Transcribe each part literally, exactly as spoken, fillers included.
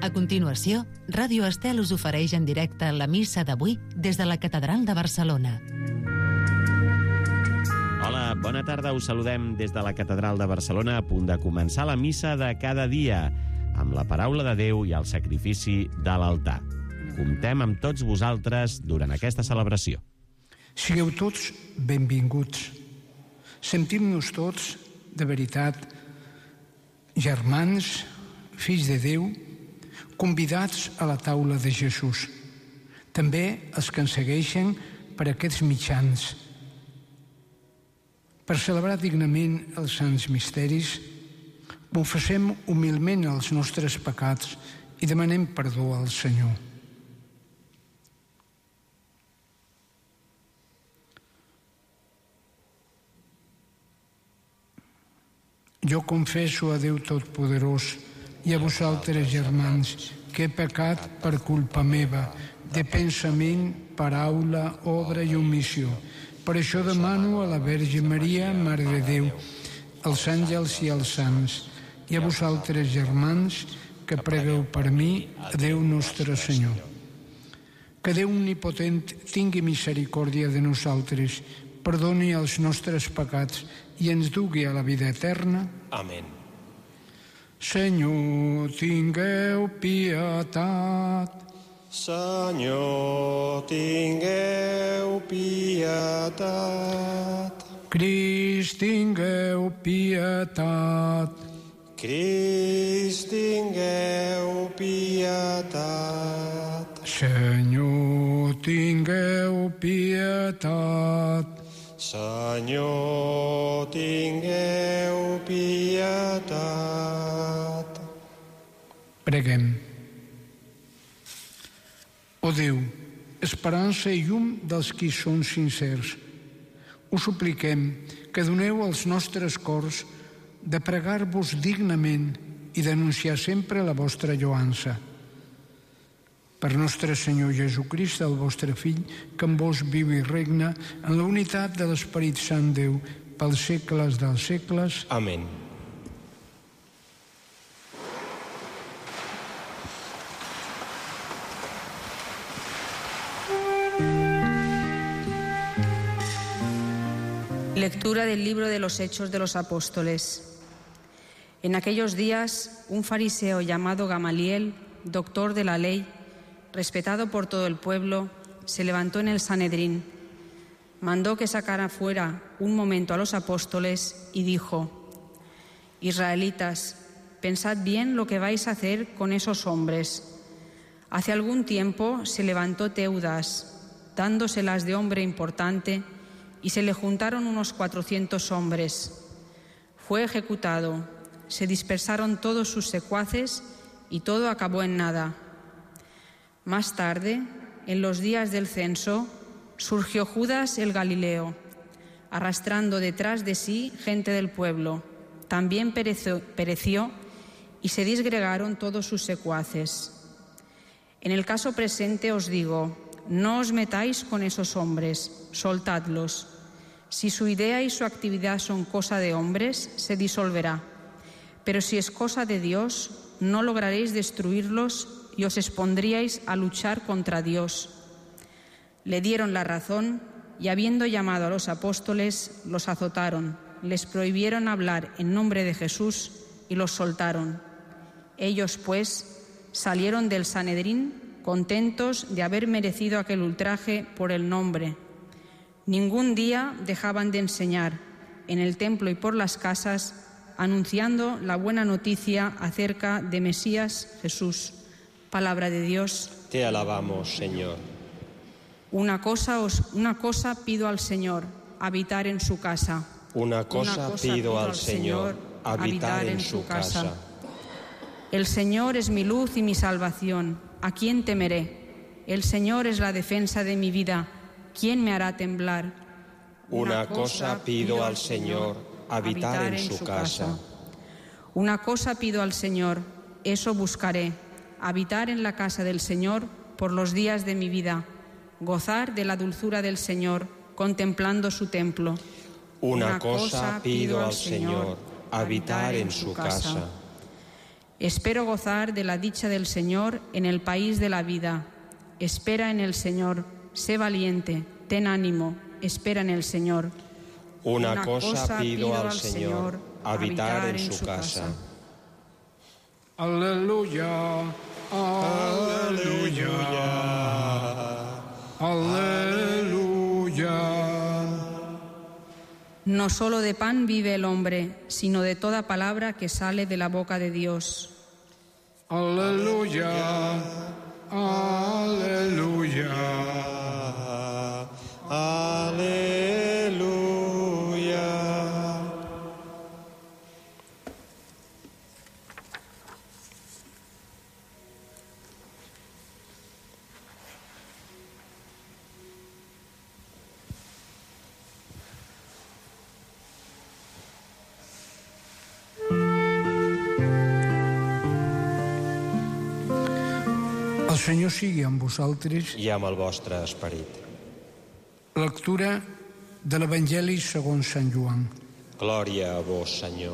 A continuació, Ràdio Estel us ofereix en directe la missa d'avui des de la Catedral de Barcelona. Hola, bona tarda. Us saludem des de la Catedral de Barcelona, a punt de començar la missa de cada dia, amb la paraula de Déu i el sacrifici de l'altar. Comptem amb tots vosaltres durant aquesta celebració. Sigueu tots benvinguts. Sentim-nos tots, de veritat, germans, fills de Déu, convidats a la taula de Jesús. També els que ens segueixen per aquests mitjans. Per celebrar dignament els sants misteris, confessem humilment els nostres pecats i demanem perdó al Senyor. Jo confesso a Déu Totpoderós i a vosaltres, germans, que he pecat per culpa meva, de pensament, paraula, obra i omissió. Per això demano a la Verge Maria, Mare de Déu, als àngels i als sants, i a vosaltres, germans, que pregueu per mi, a Déu nostre Senyor. Que Déu omnipotent tingui misericòrdia de nosaltres, perdoni els nostres pecats i ens dugui a la vida eterna. Amén. Senyor, tingueu pietat. Senyor, tingueu pietat. Crist, tingueu pietat. Crist, tingueu pietat. Senyor, tingueu pietat. Senyor, tingueu pietat. Preguem. O Déu, esperança i llum dels qui són sincers, us supliquem que doneu als nostres cors de pregar-vos dignament i d'anunciar sempre la vostra lloança. Per nostre Senyor Jesucrist, el vostre Fill, que amb vos viu i regna en la unitat de l'Esperit Sant Déu, pels segles dels segles. Amén. Lectura del libro de los Hechos de los Apóstoles. En aquellos días, un fariseo llamado Gamaliel, doctor de la ley, respetado por todo el pueblo, se levantó en el Sanedrín, mandó que sacara fuera un momento a los apóstoles y dijo: Israelitas, pensad bien lo que vais a hacer con esos hombres. Hace algún tiempo se levantó Teudas, dándoselas de hombre importante, y se le juntaron unos cuatrocientos hombres. Fue ejecutado, se dispersaron todos sus secuaces y todo acabó en nada. Más tarde, en los días del censo, surgió Judas el Galileo, arrastrando detrás de sí gente del pueblo. También pereció, pereció y se disgregaron todos sus secuaces. En el caso presente os digo, no os metáis con esos hombres, soltadlos. Si su idea y su actividad son cosa de hombres, se disolverá. Pero si es cosa de Dios, no lograréis destruirlos y os expondríais a luchar contra Dios. Le dieron la razón y, habiendo llamado a los apóstoles, los azotaron, les prohibieron hablar en nombre de Jesús y los soltaron. Ellos, pues, salieron del Sanedrín contentos de haber merecido aquel ultraje por el nombre. Ningún día dejaban de enseñar en el templo y por las casas, anunciando la buena noticia acerca de Mesías Jesús. Palabra de Dios. Te alabamos, Señor. Una cosa, os, una cosa pido al Señor, habitar en su casa. Una cosa, una cosa pido, pido al Señor, habitar, habitar en, en su casa. casa. El Señor es mi luz y mi salvación. ¿A quién temeré? El Señor es la defensa de mi vida. ¿Quién me hará temblar? Una, una cosa pido al Señor, habitar, habitar en, en su, su casa. casa. Una cosa pido al Señor, eso buscaré. Habitar en la casa del Señor por los días de mi vida, gozar de la dulzura del Señor, contemplando su templo. Una cosa pido al Señor, habitar en su casa. Espero gozar de la dicha del Señor en el país de la vida. Espera en el Señor, sé valiente, ten ánimo, espera en el Señor. Una, Una cosa, cosa pido al Señor, habitar en su casa. Aleluya, aleluya, aleluya. No solo de pan vive el hombre, sino de toda palabra que sale de la boca de Dios. Aleluya, aleluya, aleluya. El Senyor sigui amb vosaltres. I amb el vostre esperit. Lectura de l'Evangeli segons Sant Joan. Glòria a vos, Senyor.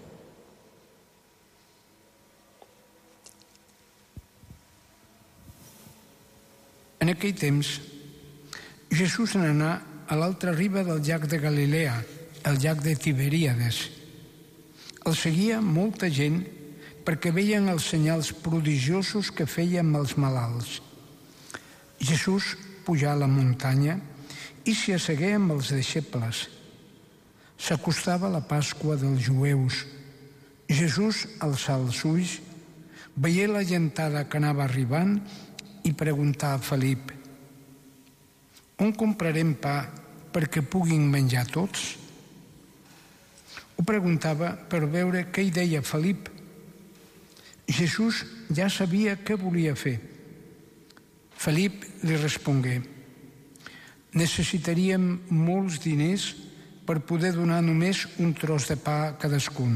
En aquell temps, Jesús n'anà a l'altra riba del llac de Galilea, el llac de Tiberíades. El seguia molta gent perquè veien els senyals prodigiosos que feia amb els malalts. Jesús pujà a la muntanya i s'hi assegué amb els deixebles. S'acostava la Pasqua dels jueus. Jesús alçà els ulls, veié la gentada que anava arribant i preguntà a Felip: on comprarem pa perquè puguin menjar tots? Ho preguntava per veure què hi deia Felip. Jesús ja sabia què volia fer. Felip li respongué: necessitaríem molts diners per poder donar només un tros de pa a cadascun.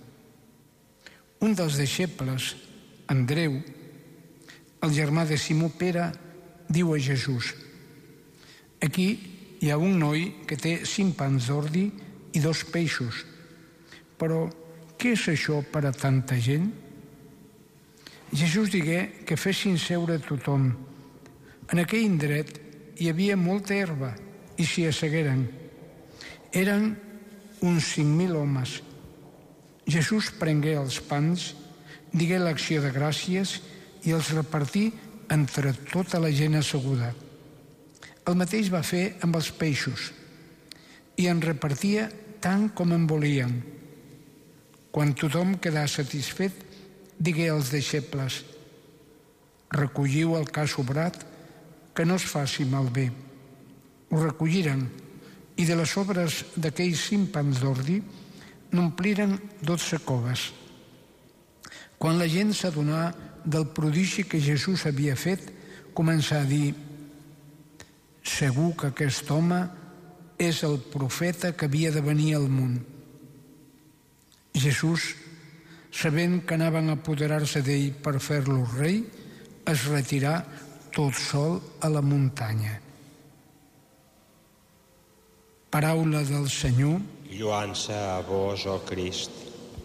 Un dels deixebles, Andreu, el germà de Simó Pere, diu a Jesús: aquí hi ha un noi que té cinc pans d'ordi i dos peixos, però què és això per a tanta gent? Jesús digué que fessin seure tothom. En aquell indret hi havia molta herba i s'hi assegueren. Eren uns cinc mil homes. Jesús prengué els pans, digué l'acció de gràcies i els repartí entre tota la gent asseguda. El mateix va fer amb els peixos i en repartia tant com en volien. Quan tothom quedà satisfet, digué als deixebles: recolliu el que ha sobrat, que no es faci malbé. Ho recolliren i de les sobres d'aquells cinc pans d'ordi n'ompliren dotze coves. Quan la gent s'adonà del prodigi que Jesús havia fet, començà a dir: segur que aquest home és el profeta que havia de venir al món. Jesús, sabent que anaven a apoderar-se d'ell per fer-lo rei, es retirà tot sol a la muntanya. Paraula del Senyor. Lloança a vos, ó Crist.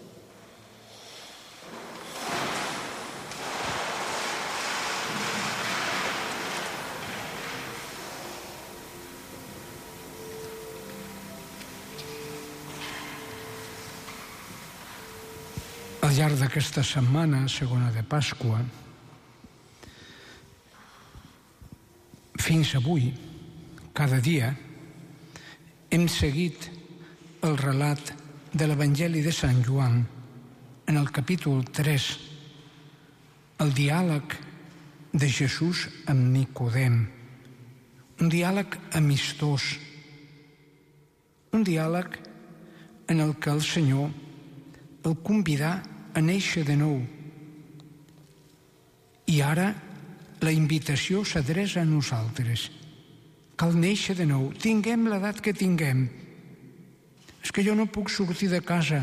Al llarg d'aquesta setmana, segona de Pasqua, fins avui, cada dia, hem seguit el relat de l'Evangeli de Sant Joan en el capítol tres, el diàleg de Jesús amb Nicodem, un diàleg amistós, un diàleg en el que el Senyor el convidà a néixer de nou. I ara la invitació s'adreça a nosaltres. Cal néixer de nou, tinguem l'edat que tinguem. És que jo no puc sortir de casa.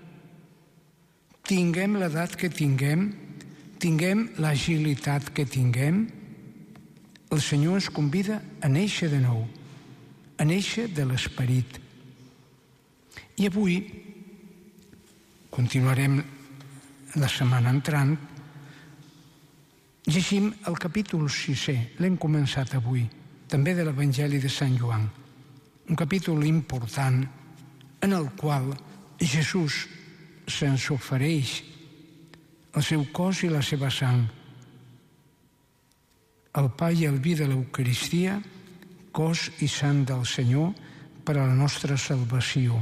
Tinguem l'edat que tinguem, tinguem l'agilitat que tinguem, el Senyor ens convida a néixer de nou, a néixer de l'esperit. I avui continuarem la setmana entrant, llegim el capítol sisè, l'hem començat avui, també de l'Evangeli de Sant Joan, un capítol important en el qual Jesús se'ns ofereix el seu cos i la seva sang, el pa i el vi de l'Eucaristia, cos i sang del Senyor per a la nostra salvació.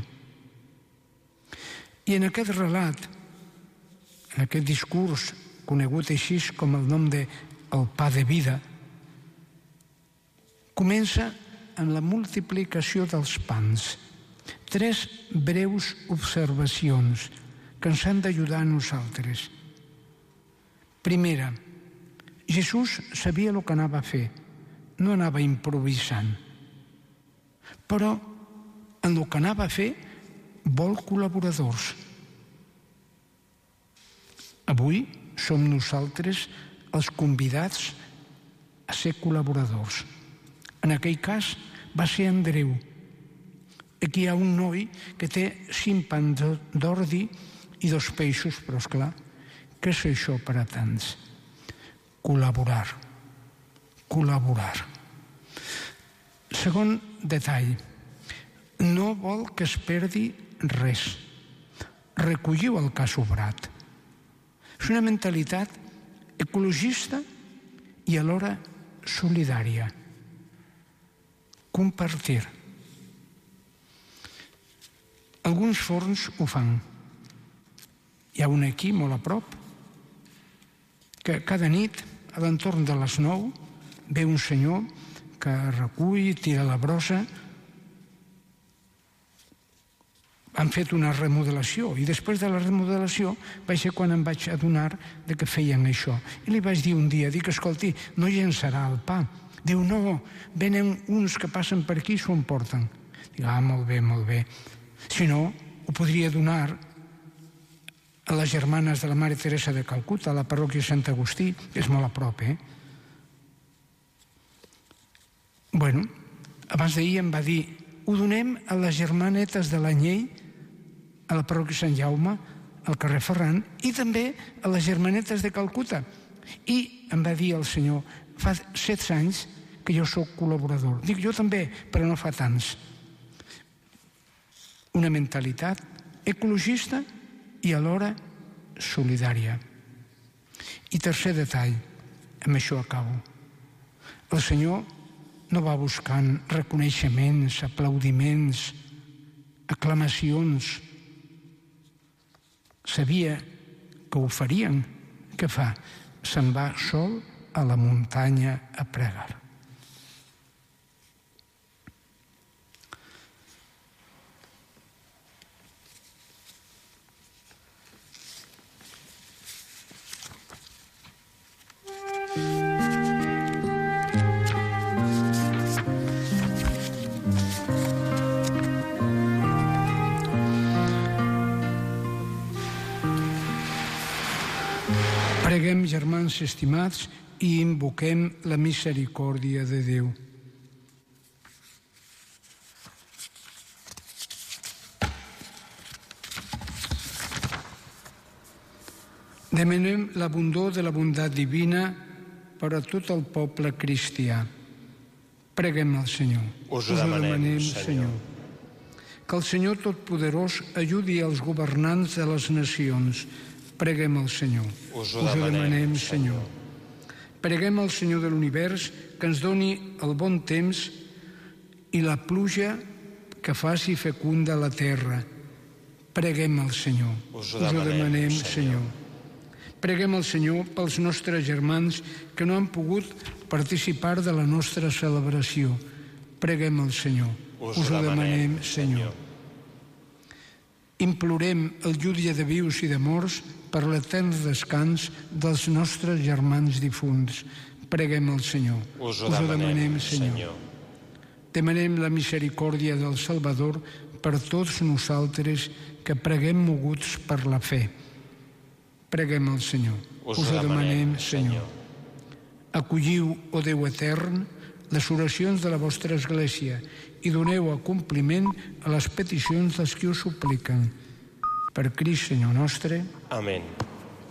I en aquest relat, en aquest discurs conegut així com el nom de el pa de vida, comença en la multiplicació dels pans. Tres breus observacions que ens han d'ajudar a nosaltres. Primera, Jesús sabia el que anava a fer, no anava improvisant. Però en el que anava a fer vol col·laboradors. Avui som nosaltres els convidats a ser col·laboradors. En aquell cas va ser Andreu. Aquí hi ha un noi que té cinc pans d'ordi i dos peixos, però esclar, què és això per a tants? Col·laborar. Col·laborar. Segon detall. No vol que es perdi res. Recolliu el que ha sobrat. És una mentalitat ecologista i alhora solidària. Compartir. Alguns forns ho fan. Hi ha un aquí, molt a prop, que cada nit, a l'entorn de les nou, ve un senyor que recull, tira la brossa. Han fet una remodelació i després de la remodelació vaig ser quan em vaig adonar de que feien això. I li vaig dir un dia, dic, escolti, no llençarà el pa. Diu, no, venen uns que passen per aquí i s'ho emporten. Dic, ah, molt bé, molt bé. Si no, ho podria donar a les germanes de la Mare Teresa de Calcuta, a la parròquia Sant Agustí, que és molt a prop, eh? Bueno, abans d'ahir em va dir, ho donem a les germanetes de l'Anyell, a la parròquia Sant Jaume, al carrer Ferran, i també a les germanetes de Calcuta. I em va dir el senyor, fa set anys que jo sóc col·laborador. Dic, jo també, però no fa tants. Una mentalitat ecologista i alhora solidària. I tercer detall, amb això acabo. El Senyor no va buscant reconeixements, aplaudiments, aclamacions. Sabia que ho farien. Què fa? Se'n va sol a la muntanya a pregar. Preguem, germans estimats, i invoquem la misericòrdia de Déu. Demanem l'abundor de la bondat divina per a tot el poble cristià. Preguem al Senyor. Us ho demanem, Senyor. Que el Senyor Totpoderós ajudi els governants de les nacions. Preguem al Senyor. Us ho demanem, Senyor. Preguem al Senyor de l'univers que ens doni el bon temps i la pluja que faci fecunda la terra. Preguem al Senyor. Us ho demanem, Senyor. Preguem al Senyor pels nostres germans que no han pogut participar de la nostra celebració. Preguem al Senyor. Us ho demanem, Senyor. Implorem el jutge de vius i de morts per l'etern descans dels nostres germans difunts. Preguem al Senyor. Us ho demanem, Senyor. Demanem la misericòrdia del Salvador per tots nosaltres que preguem moguts per la fe. Preguem al Senyor. Us ho demanem, Senyor. Acolliu, o Déu etern, les oracions de la vostra Església i doneu compliment a les peticions dels que us supliquen. Per Crist, Senyor nostre. Amén.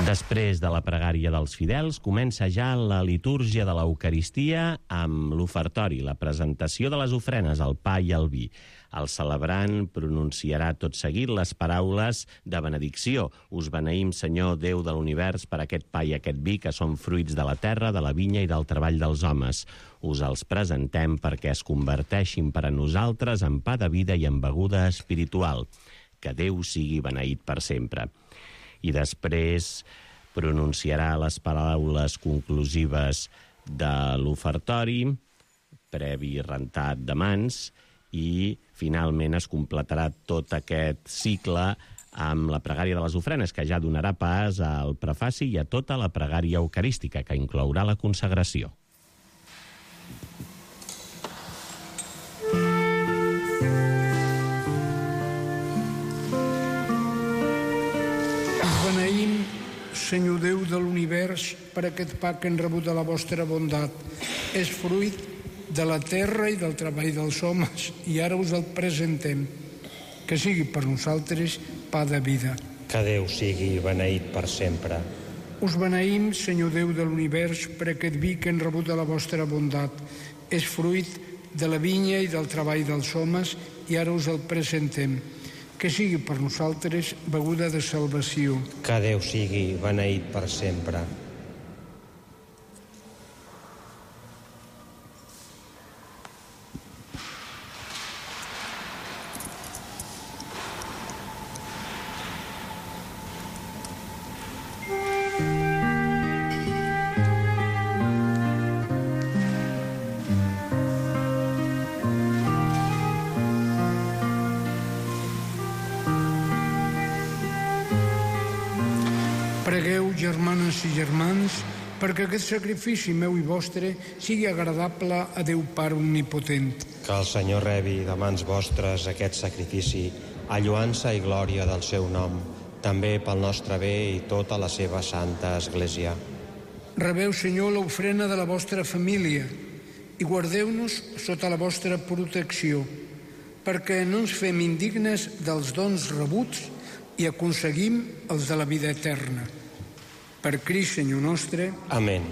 Després de la pregària dels fidels, comença ja la litúrgia de l'Eucaristia amb l'ofertori, la presentació de les ofrenes, el pa i el vi. El celebrant pronunciarà tot seguit les paraules de benedicció. Us beneïm, Senyor, Déu de l'univers, per aquest pa i aquest vi que són fruits de la terra, de la vinya i del treball dels homes. Us els presentem perquè es converteixin per a nosaltres en pa de vida i en beguda espiritual. Que Déu sigui beneït per sempre. I després pronunciarà les paraules conclusives de l'ofertori, previ rentat de mans, i finalment es completarà tot aquest cicle amb la pregària de les ofrenes, que ja donarà pas al prefaci i a tota la pregària eucarística, que inclourà la consagració. Senyor Déu de l'univers, per aquest pa que hem rebut de la vostra bondat. És fruit de la terra i del treball dels homes, i ara us el presentem. Que sigui per nosaltres pa de vida. Que Déu sigui beneït per sempre. Us beneïm, Senyor Déu de l'univers, per aquest vi que hem rebut de la vostra bondat. És fruit de la vinya i del treball dels homes, i ara us el presentem. Que sigui per nosaltres beguda de salvació. Que Déu sigui beneït per sempre. Pregueu, germanes i germans, perquè aquest sacrifici meu i vostre sigui agradable a Déu Pare Omnipotent. Que el Senyor rebi de mans vostres aquest sacrifici, a lloança i glòria del seu nom, també pel nostre bé i tota la seva santa Església. Rebeu, Senyor, l'ofrena de la vostra família i guardeu-nos sota la vostra protecció, perquè no ens fem indignes dels dons rebuts i aconseguim els de la vida eterna. Per Crist, Senyor nostre. Amén.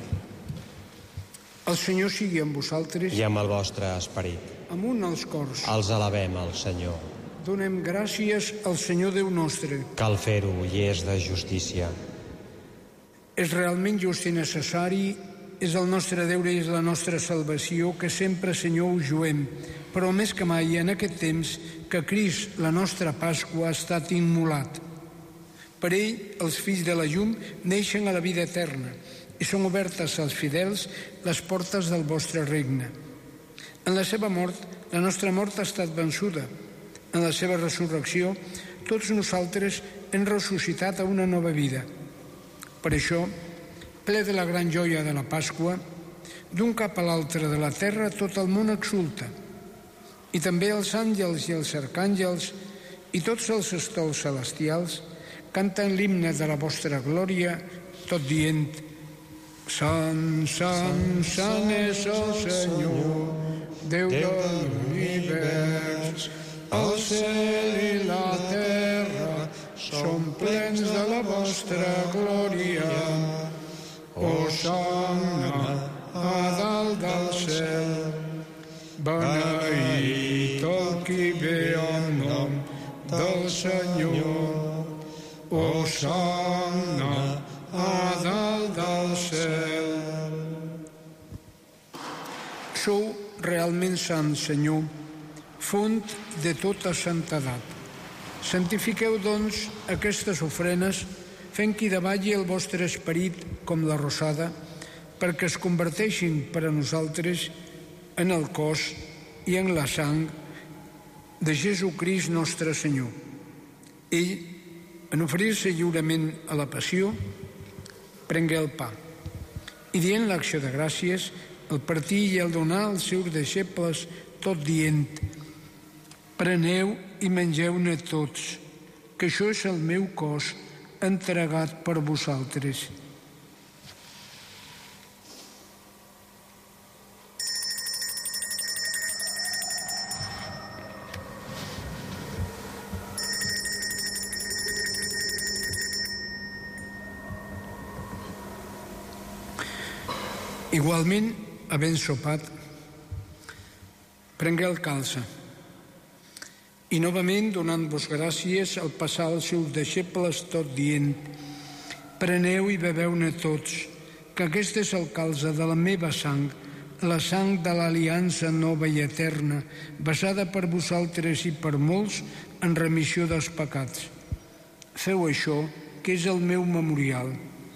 El Senyor sigui amb vosaltres. I amb el vostre esperit. Amunt els cors. Els alabem al Senyor. Donem gràcies al Senyor Déu nostre. Cal fer-ho i és de justícia. És realment just i necessari, és el nostre deure i és la nostra salvació, que sempre, Senyor, us juem, però més que mai en aquest temps que Crist, la nostra Pasqua, ha estat immolat. Per ell, els fills de la llum neixen a la vida eterna i són obertes als fidels les portes del vostre regne. En la seva mort, la nostra mort ha estat vençuda. En la seva resurrecció, tots nosaltres hem ressuscitat a una nova vida. Per això, ple de la gran joia de la Pasqua, d'un cap a l'altre de la terra tot el món exulta. I també els àngels i els arcàngels i tots els estols celestials canten l'himne de la vostra glòria, tot dient: Sant, Sant, Sant és el Senyor, Déu de l'univers. El cel i la terra són plens de la vostra glòria. Hosanna a dalt del cel. Beneït el qui ve en nom del Senyor. Hosanna a dalt del cel. Sou realment sant, Senyor, font de tota santedat. Santifiqueu, doncs, aquestes ofrenes, fent que hi davalli el vostre esperit com la rosada, perquè es converteixin per a nosaltres en el cos i en la sang de Jesucrist nostre Senyor. Ell, en oferir-se lliurement a la passió, prengué el pa i, dient l'acció de gràcies, el partí i el donar als seus deixebles, tot dient: preneu i mengeu-ne tots, que això és el meu cos entregat per vosaltres. Igualment, havent sopat, prengué el calze i novament, donant-vos gràcies, al passar als seus deixebles tot dient: preneu i beveu-ne tots, que aquest és el calze de la meva sang, la sang de l'aliança nova i eterna, basada per vosaltres i per molts en remissió dels pecats. Feu això, que és el meu memorial.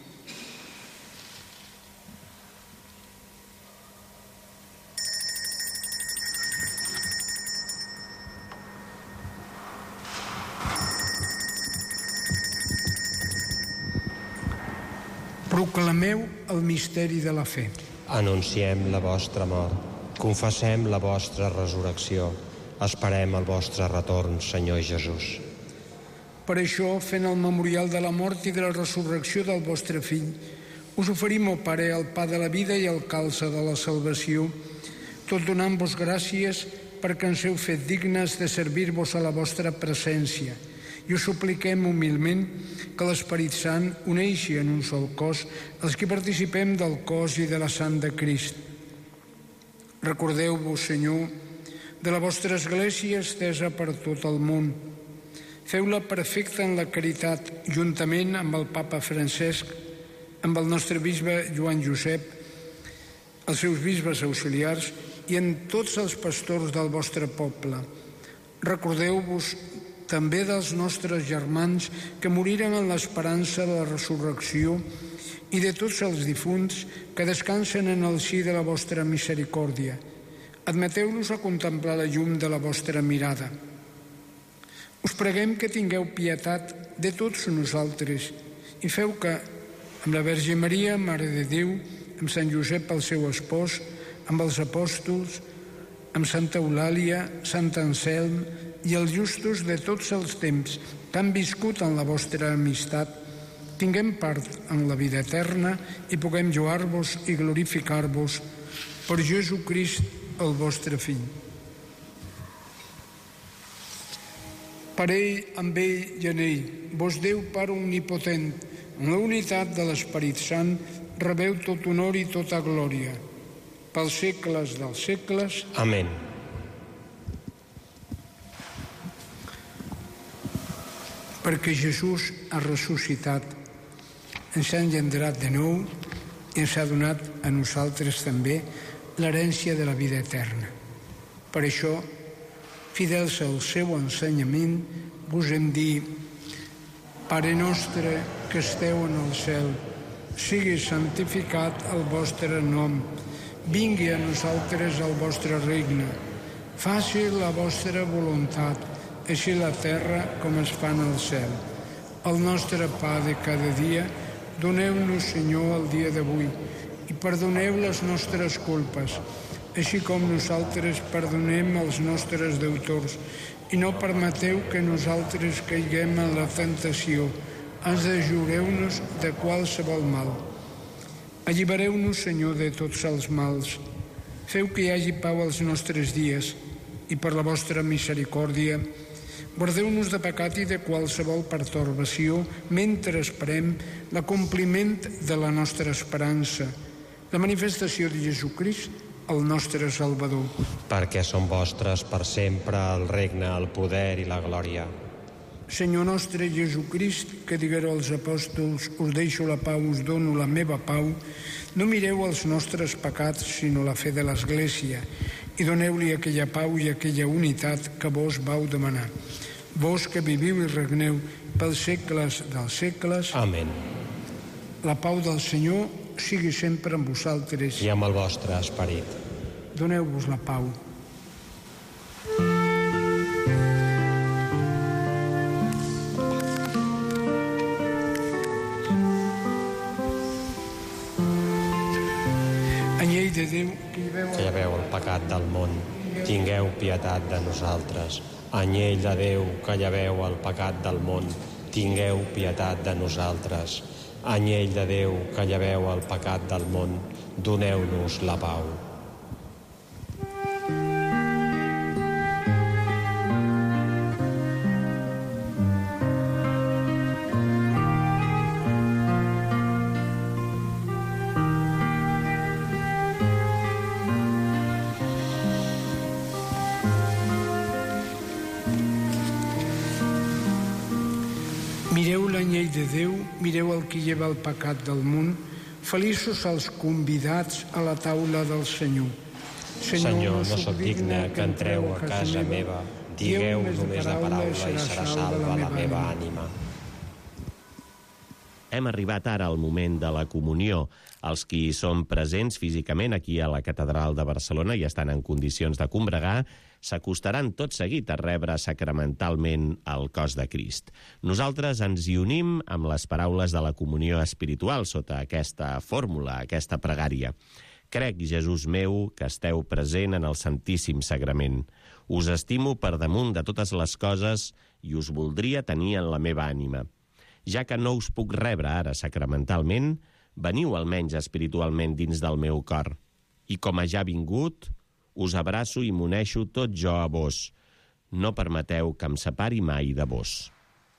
Proclameu el misteri de la fe. Anunciem la vostra mort, confessem la vostra resurrecció, esperem el vostre retorn, Senyor Jesús. Per això, fent el memorial de la mort i de la resurrecció del vostre Fill, us oferim, ó Pare, el pa de la vida i el calze de la salvació, tot donant-vos gràcies perquè ens heu fet dignes de servir-vos a la vostra presència, i us supliquem humilment que l'Esperit Sant uneixi en un sol cos els que participem del cos i de la sang de Crist. Recordeu-vos, Senyor, de la vostra Església estesa per tot el món. Feu-la perfecta en la caritat, juntament amb el Papa Francesc, amb el nostre bisbe Joan Josep, els seus bisbes auxiliars i en tots els pastors del vostre poble. Recordeu-vos també dels nostres germans que moriren en l'esperança de la resurrecció i de tots els difunts que descansen en el si de la vostra misericòrdia. Admeteu-los a contemplar la llum de la vostra mirada. Us preguem que tingueu pietat de tots nosaltres i feu que, amb la Verge Maria, Mare de Déu, amb Sant Josep, el seu espòs, amb els apòstols, amb Santa Eulàlia, Sant Anselm i els justos de tots els temps que han viscut en la vostra amistat, tinguem part en la vida eterna i puguem lloar-vos i glorificar-vos per Jesucrist, el vostre Fill. Per ell, amb ell i en ell, vos Déu Pare omnipotent, en la unitat de l'Esperit Sant, rebeu tot honor i tota glòria, pels segles dels segles. Amén. Perquè Jesús ha ressuscitat, ens ha engendrat de nou i ens ha donat a nosaltres també l'herència de la vida eterna. Per això, fidels al seu ensenyament, vos hem dit: Pare nostre que esteu en el cel, sigui santificat el vostre nom, vingui a nosaltres el vostre regne, faci la vostra voluntat, així la terra com es fa en el cel. El nostre pa de cada dia, doneu-nos, Senyor, el dia d'avui, i perdoneu les nostres culpes, així com nosaltres perdonem els nostres deutors, i no permeteu que nosaltres caiguem en la tentació, ens ajureu-nos de qualsevol mal. Allibereu-nos, Senyor, de tots els mals. Feu que hi hagi pau als nostres dies, i per la vostra misericòrdia, guardeu-nos de pecat i de qualsevol pertorbació mentre esperem l'acompliment de la nostra esperança, la manifestació de Jesucrist, el nostre Salvador. Perquè són vostres per sempre el regne, el poder i la glòria. Senyor nostre Jesucrist, que diguereu als apòstols: us deixo la pau, us dono la meva pau, no mireu els nostres pecats, sinó la fe de l'Església, i doneu-li aquella pau i aquella unitat que vos vau demanar. Vos que viviu i regneu pels segles dels segles. Amén. La pau del Senyor sigui sempre amb vosaltres. I amb el vostre esperit. Doneu-vos la pau. Anyell de Déu, que lleveu, que lleveu el pecat del món, tingueu pietat de nosaltres. Anyell de Déu, que lleveu el pecat del món, tingueu pietat de nosaltres. Anyell de Déu, que lleveu el pecat del món, doneu-nos la pau. l'anyell de Déu, mireu el qui lleva el pecat del món. Feliços els convidats a la taula del Senyor. Senyor, no sóc digne que entreu a casa meva. Digueu només la paraula i serà salva la meva ànima. Hem arribat ara al moment de la comunió. Els qui són presents físicament aquí a la Catedral de Barcelona i estan en condicions de combregar s'acostaran tot seguit a rebre sacramentalment el cos de Crist. Nosaltres ens hi unim amb les paraules de la comunió espiritual sota aquesta fórmula, aquesta pregària. Crec, Jesús meu, que esteu present en el Santíssim Sagrament. Us estimo per damunt de totes les coses i us voldria tenir en la meva ànima. Ja que no us puc rebre ara sacramentalment, veniu almenys espiritualment dins del meu cor. I com a ja vingut, us abraço i m'uneixo tot jo a vos. No permeteu que em separi mai de vos.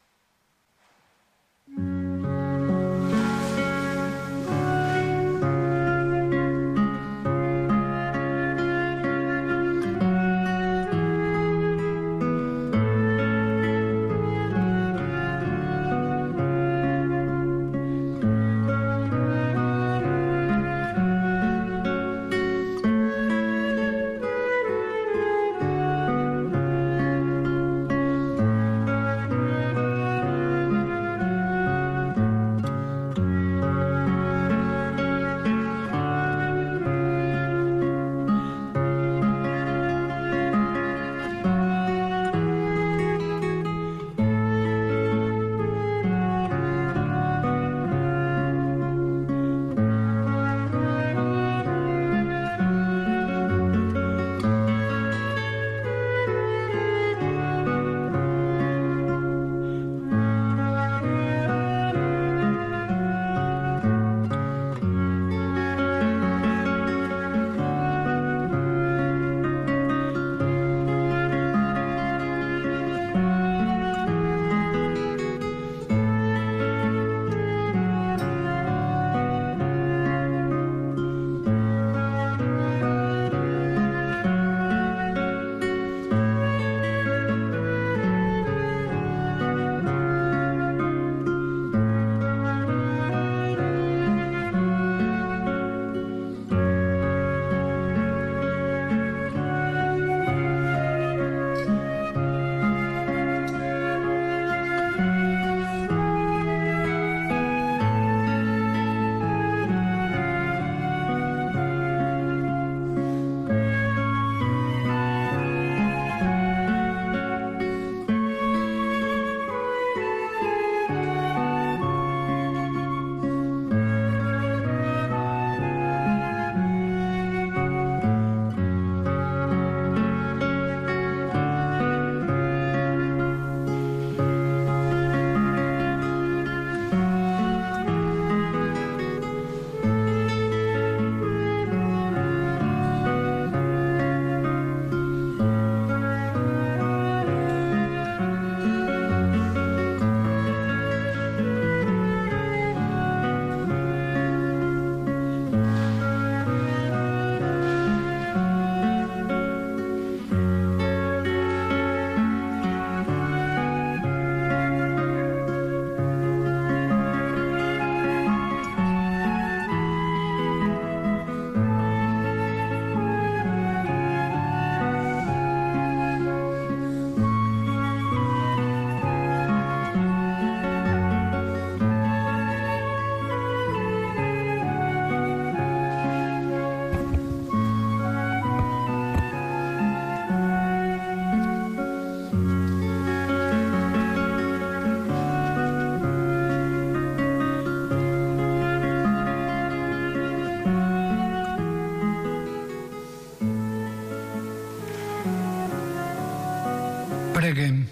Preguem.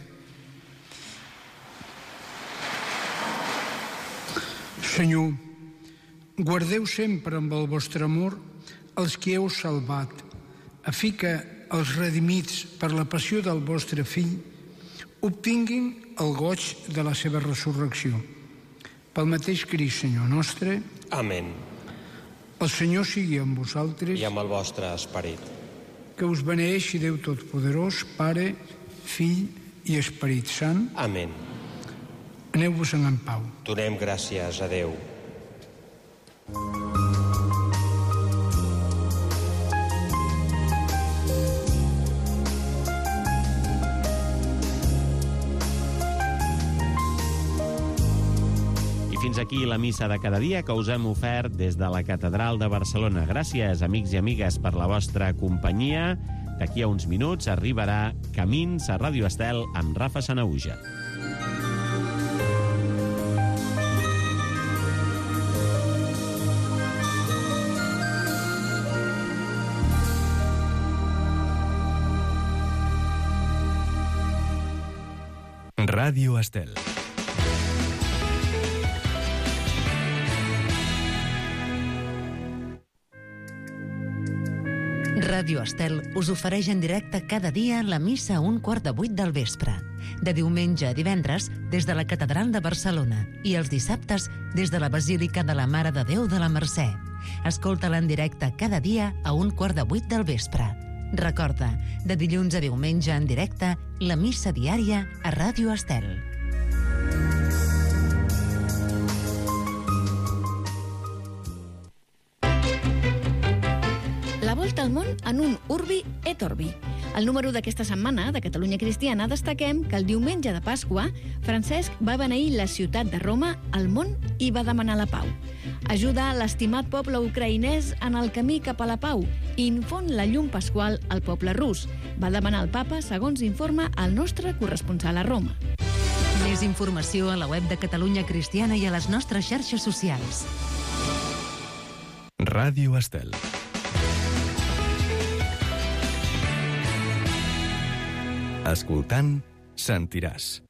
Senyor, guardeu sempre amb el vostre amor els que heu salvat, a fi que els redimits per la passió del vostre fill obtinguin el goig de la seva resurrecció. Pel mateix Crist, Senyor nostre. Amén. El Senyor sigui amb vosaltres. I amb el vostre esperit. Que us beneeixi Déu Totpoderós, Pare, Fill i Esperit Sant. Amén. Aneu-vos-en en pau. Donem gràcies a Déu. Fins aquí la missa de cada dia que us hem ofert des de la Catedral de Barcelona. Gràcies, amics i amigues, per la vostra companyia. D'aquí a uns minuts arribarà Camins a Ràdio Estel amb Rafa Sanaüja. Ràdio Estel. Ràdio Estel us ofereix en directe cada dia la missa a un quart de vuit del vespre. De diumenge a divendres, des de la Catedral de Barcelona, i els dissabtes, des de la Basílica de la Mare de Déu de la Mercè. Escolta-la en directe cada dia a un quart de vuit del vespre. Recorda, de dilluns a diumenge en directe, la missa diària a Ràdio Estel. La volta al món en un Urbi et Orbi. Al número d'aquesta setmana de Catalunya Cristiana destaquem que el diumenge de Pasqua Francesc va beneir la ciutat de Roma al món i va demanar la pau. Ajuda l'estimat poble ucraïnès en el camí cap a la pau i infon la llum pasqual al poble rus. Va demanar al papa, segons informa el nostre corresponsal a Roma. Més informació a la web de Catalunya Cristiana i a les nostres xarxes socials. Ràdio Estel. Escoltant, sentiràs.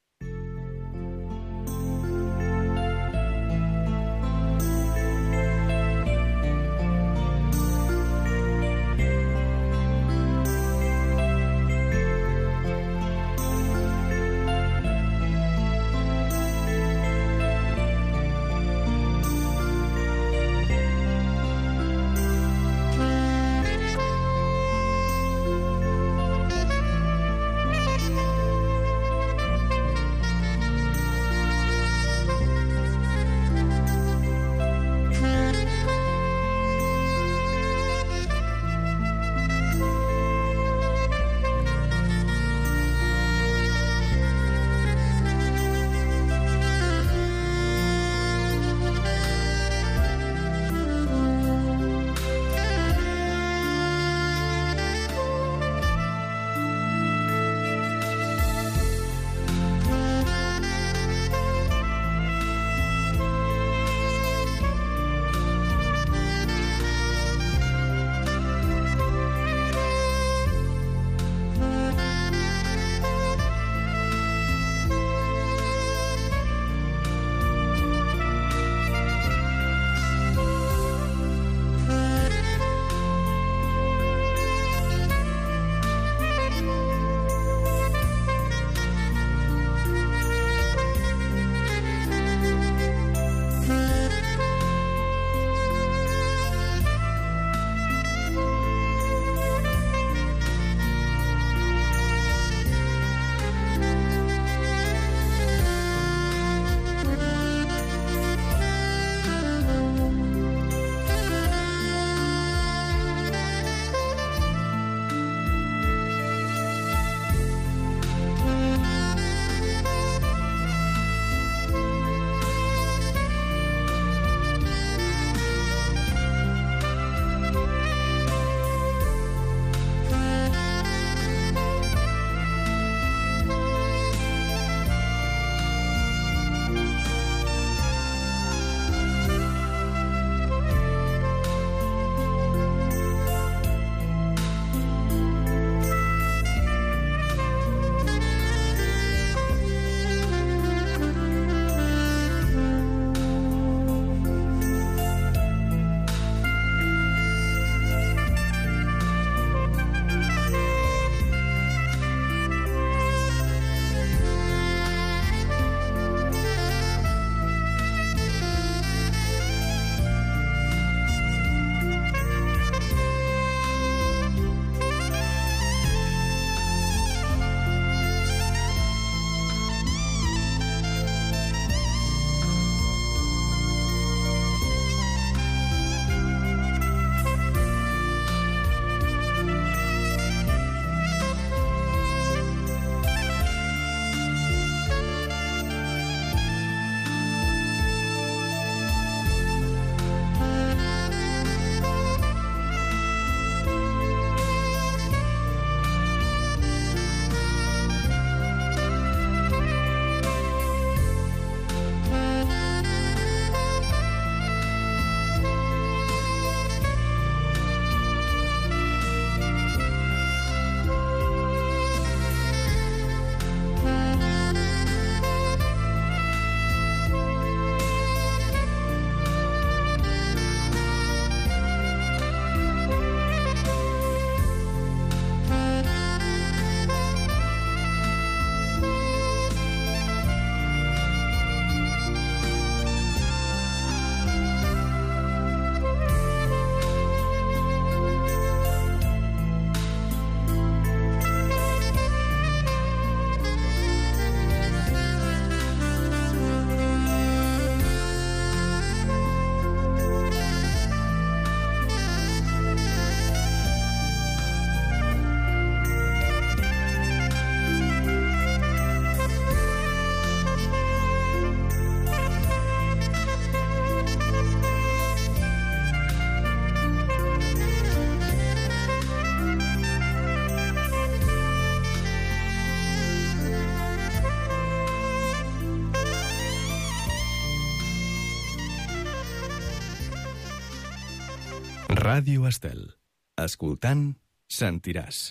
Ràdio Estel. Escoltant, sentiràs.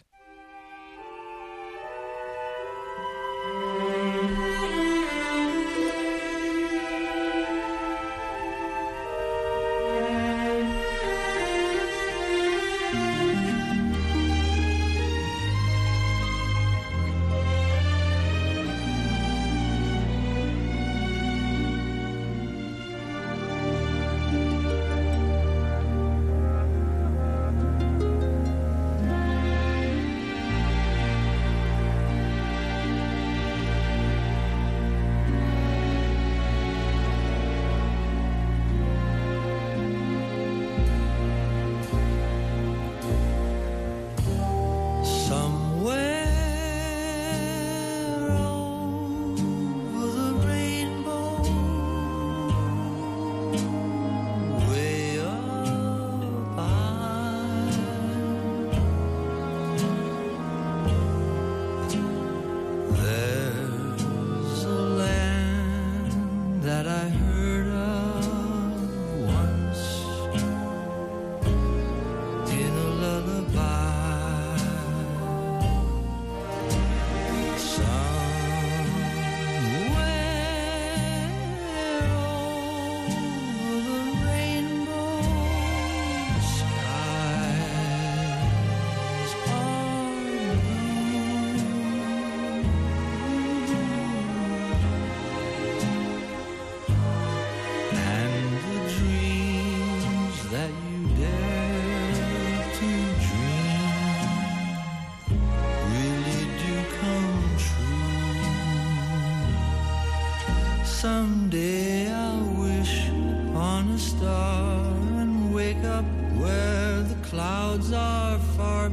Someday I'll wish upon a star and wake up where the clouds are far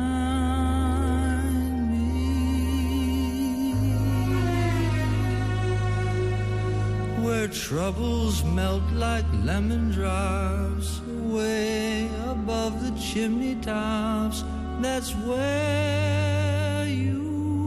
behind me, where troubles melt like lemon drops way above the chimney tops. That's where you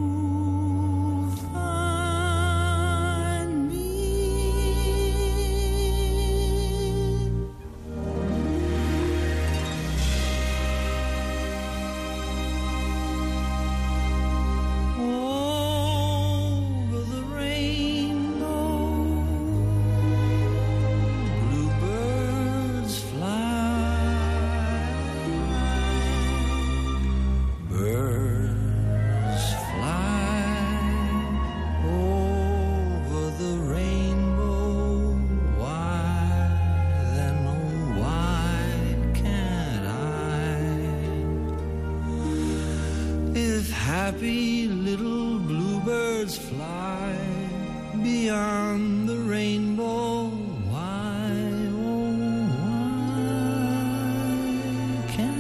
happy little bluebirds fly beyond the rainbow. Why, oh, why can't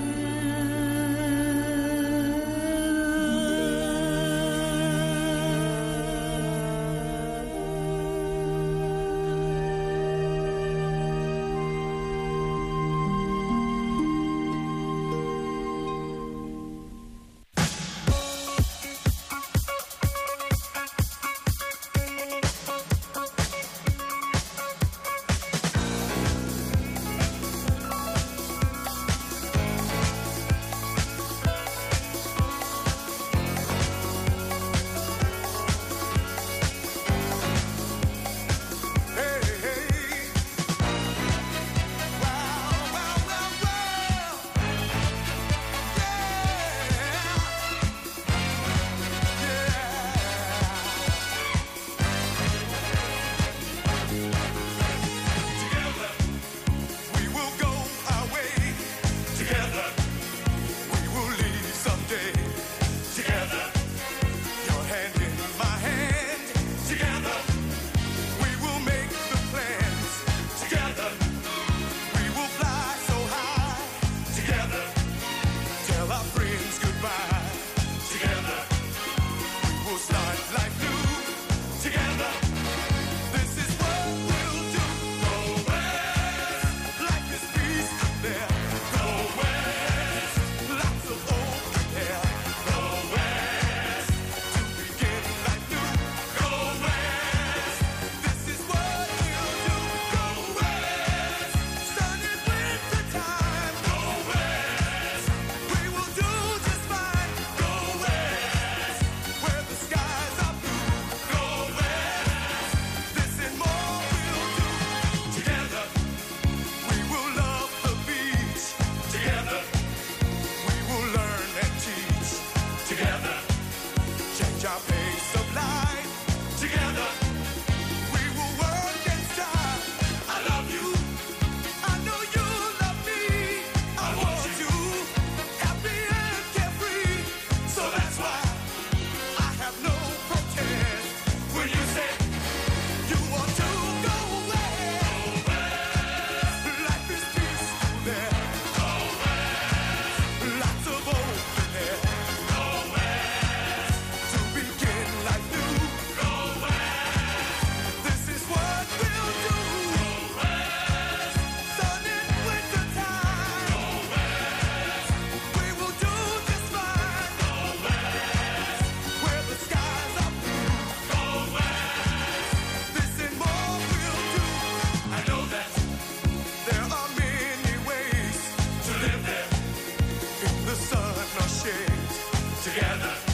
together.